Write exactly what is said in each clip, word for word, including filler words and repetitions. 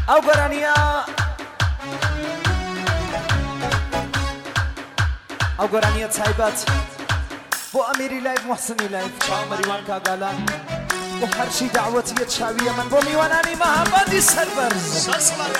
او گرانیا او گرانیا تایبت بو امیری لایف محسنی لایف چاو مریوان کاگالان و هر شي دعوتي تشاوية من بو میوانانی محمدی سربرز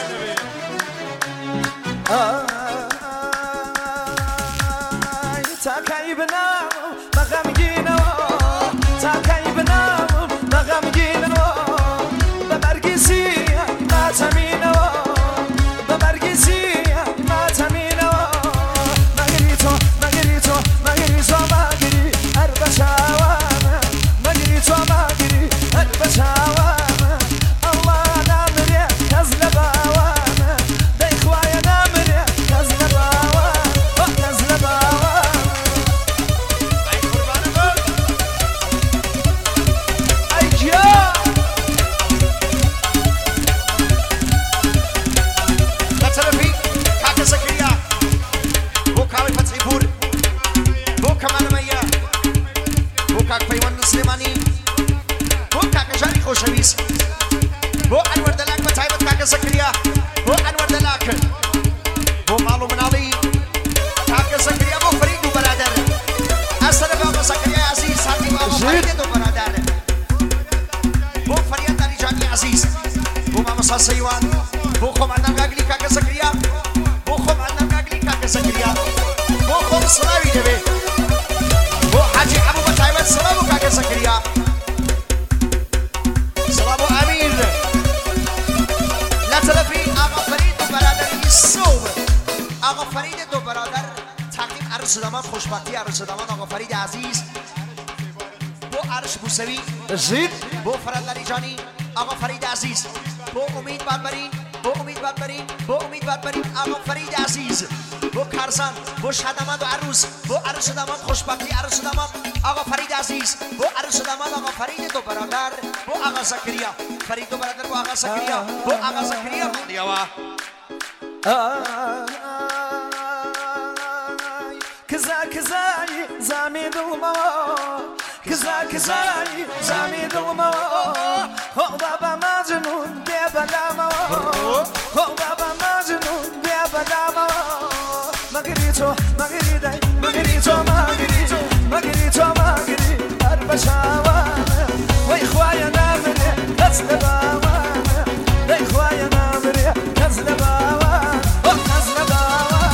تاكاي بنام مغمجينو تاكاي بنام مغمجينو بمرقسي ما تمينو بمرقسي ما تمينو مغريتو مغريتو مغريتو مغري أربشاوانا مغريتو مغري أربشاوانا الله نامري كزلباوانا دايخوايا نامري كزلباوانا كزلباوانا خوشویس بو انور دلاک و تایبت کاک زکریا بو انور دلاک بو مالو منالی کاک زکریا بو فرید و برادر اصلا بابا زکریا عزیز هاتی بابا فرید و برادر بو فرید علی جانی عزیز بو ماما ساسیوان بو خم عندم گاگلی کاک زکریا بو خم عندم گاگلی کاک زکریا بو خم سلاوی دبی بو حاجی ابو بتایبت سلامو کاک زکریا سلام امیر لا تلفی آقا فرید و برادر یسوع آقا فرید دو برادر تقدیم عرش داماد خوشبختی عرش داماد آقا فرید عزیز بو عرش موسوی زید بو فرادلی جانی آقا فرید عزیز بو امید بادبرین بو امید بادبرین بو امید بادبرین آقا فرید عزیز بو کارزان بو شاداماد و عروس بو عرش داماد خوشبختی عرش داماد آقا فرید عزیز بو عرش داماد آقا فرید دو برادر بو آقا زکریا فرید دو برادر بو آقا زکریا بو آقا زکریا مالیوا كذا كذاي زامي دلما كذا كذاي زامي دلما هو بابا مجنون بيبلاما هو بابا مجنون بيبلاما مغريتو مغريداي مغريتو مغريتو مغريتو مغري أربشاوانا وإخوايا نامري كزلباوانا وإخوايا نامري كزلباوانا كزلباوانا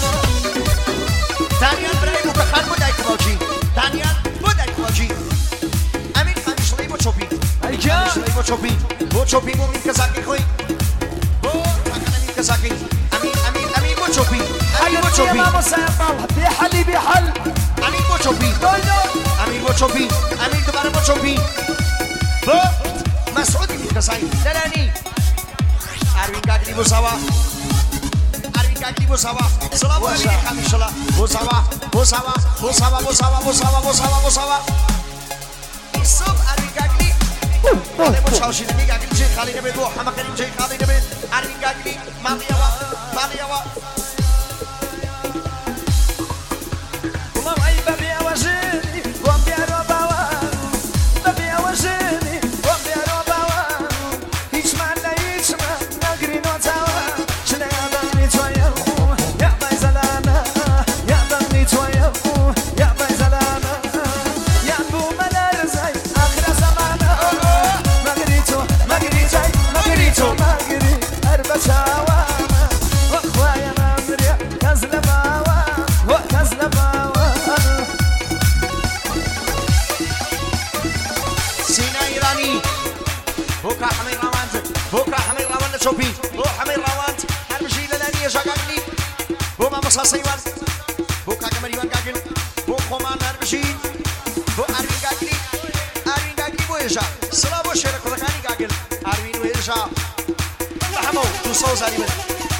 دانیال برای بو بخار بودای کواجی دانیال بودای کواجی امین خمیشلی بو چوبی خمیشلی بو چوبی بو چوبی بو مین کزاکی خوی بو تاکن امین کزاکی امین امین امین بو چوبی امین بو چوبی بحل بحل امین بو چوبی امین بو چوبی امین دوباره بو چوبی بو مسعودی مین کزاکی دلانی اروین گاگلی بو سوا Bosawa, Salamu alaikum Kamishala, Bosawa, Bosawa, Bosawa, Bosawa, Bosawa, Bosawa, Bosawa. Isum Arvin Gagli, Ale Bosawa Shini Gagli, Jay Khali Nabe, Bo Hamakarim Jay Khali Nabe, Arvin Gagli, Maliawa, Maliawa. والله أي بابي أوجيني وأم بيارو باوان بابي أوجيني وأم بيارو باوان يجمع لا يجمع نقري نوتاوان شنا يابني تويا يا باي زلانا يابني تويا يا باي زلانا يا بو ملارزاي آخر زمانا مغريتو مغريتاي مغريتو مغري أربشاوانا وأخوايا نامريا كزلباوان وكزلباوان بوكا حمير روانت بوكا حمير روانت شوبي بو حمير روانت هرمشي للانية شاقاقلي بو ما مصاصيوان بوكا كمريوان قاقل بو خومان هرمشي بو أروين قاقلي أروين قاقلي بو إيشا صلا بو شيرك رقاني قاقل أروين وإيشا رحمو توصو زالي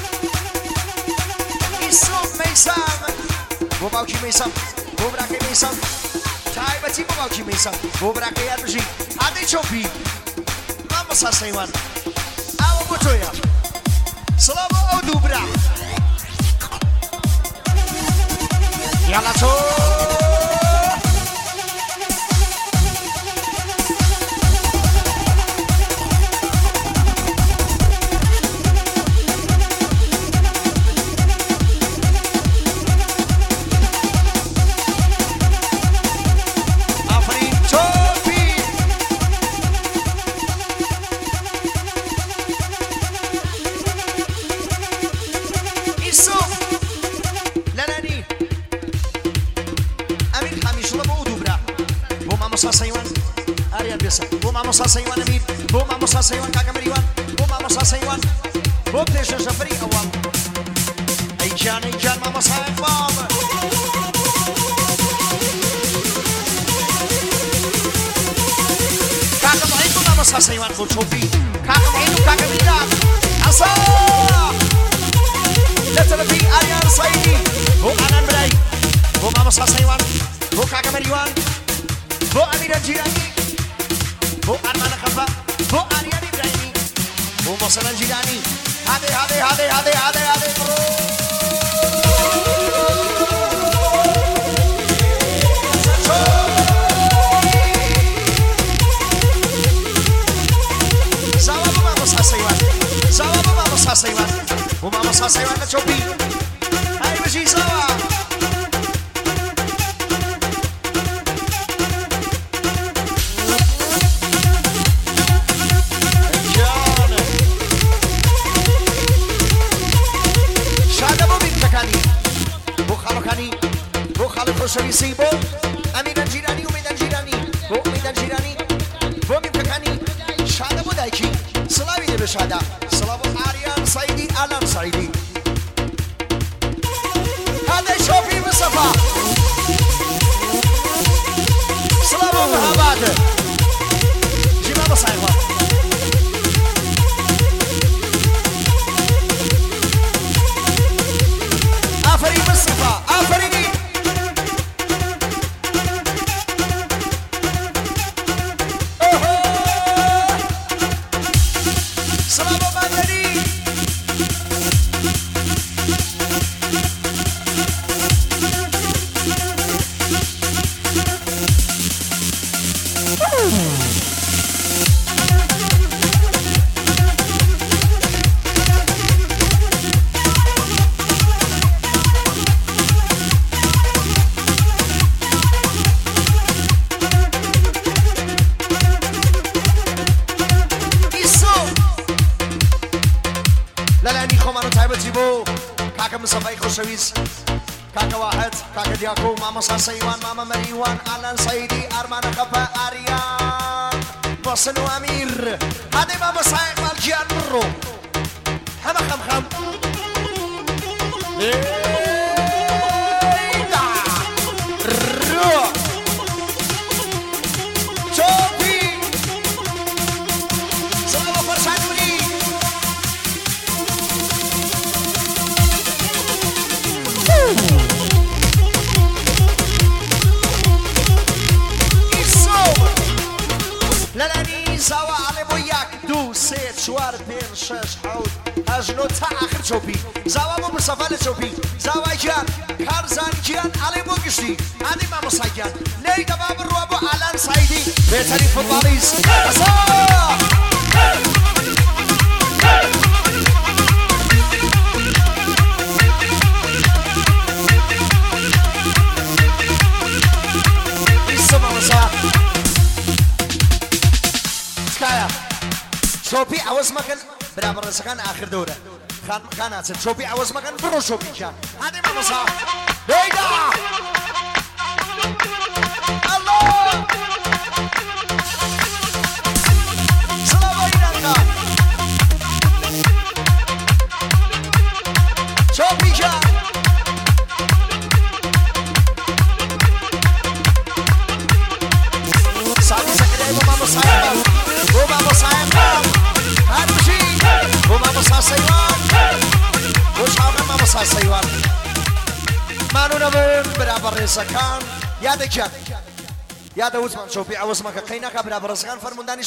إسوم ميسام بو باوكي ميسام بو براكي ميسام تايبتي بو باوكي ميسام بو براكي هرمشي هادي شوبي Sasaiwan, awo bocoya, selama au dubra, ya laso. بس بو مامۆستا سەیوان ئەمیر بۆ مامۆستا سەیوان کاکە مەریوان بۆ مامۆستا سەیوان بۆ پێشە ژەفەری ئەوڵ ئەی گیان ئەی گیان مامۆستا ئەقباڵ کاکە مەعید بۆ مامۆستا سەیوان بۆ چۆپی کاکە مەعید و کاکە میلاد ئەسا لە تەلەفی ئاریان سەیدی بۆ ئانان برای بۆ مامۆستا سەیوان بۆ کاکە مەریوان بۆ ئەمیرە جیرانی بۆ ئارمانە خەفە بۆ ئاریان ئیبراهیمی بۆ مۆسەنە جیرانی هادێ هادێ هادێ هادێ هادێ هادێ بڕۆ زاوا بۆ مامۆستا سەیوان زاوا بۆ مامۆستا سەیوان بۆ مامۆستا سەیوان لە چۆپی هەی بژی زاوا شویسی بۆ ئەمیران جیرانی و مەیدان جیرانی بۆ مەیدان جیرانی بۆ میمکەکانی شادە بۆ دایکی سڵاوی دەبێ شادە سڵاو بۆ ئاریان سەیدی ئالان سەیدی هادەی شۆفی مستەفا سڵاو بۆ مەهاباد ژیما بەسایغا ئافەرین مستەفا ئافەرینی كاكا واحد كاكا دياكو ماما ساسيوان ماما مريوان آلان سيدي أرمان خفا آريان بوصن وأمير هادي ماما سايق والجيان مرو حما خم خم إيدا رو شوفي سلام فرشانوني لەلانی زاوا ئاڵێ بۆ یەک دوو سێ چوار پێنج شەش حەوت هەژد نۆ تا ئاخر چۆپی زاوا بۆ مستەفا لە چۆپی زاوای گیان کارزانی گیان ئاڵێ بۆ گشتی ئادی مامۆستا گیان لێی دەبا بڕوە بۆ ئالان سەیدی بێتەرین فوتباڵیست ئەسا شوپی عوض مکن برابر رسکان آخر دوره خان خانات شوپی عوض مکن برو شوپی جان هادی مامۆستا بیدا الله سلام علیکم شوپی جان سالی سکره بو مامۆستا بو مامۆستا سەیوان بۆ شاوڕێ مامۆستا سەیوان مانوو نەبن بەرابەر ڕێزەکان یادێکیان یادە وتمان چۆپی عەوز مەکە قەی ناکا بەرابەر ڕێزەکان فەرموندانی